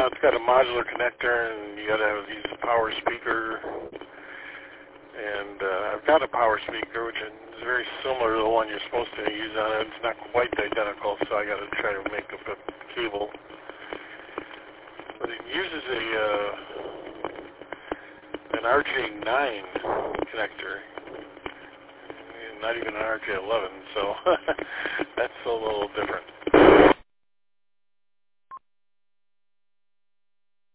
Yeah, it's got a modular connector, and you got to use a power speaker. And I've got a power speaker, which is very similar to the one you're supposed to use on it. It's not quite identical, so I got to try to make up a cable. But it uses an RJ9 connector, not even an RJ11, so that's a little different.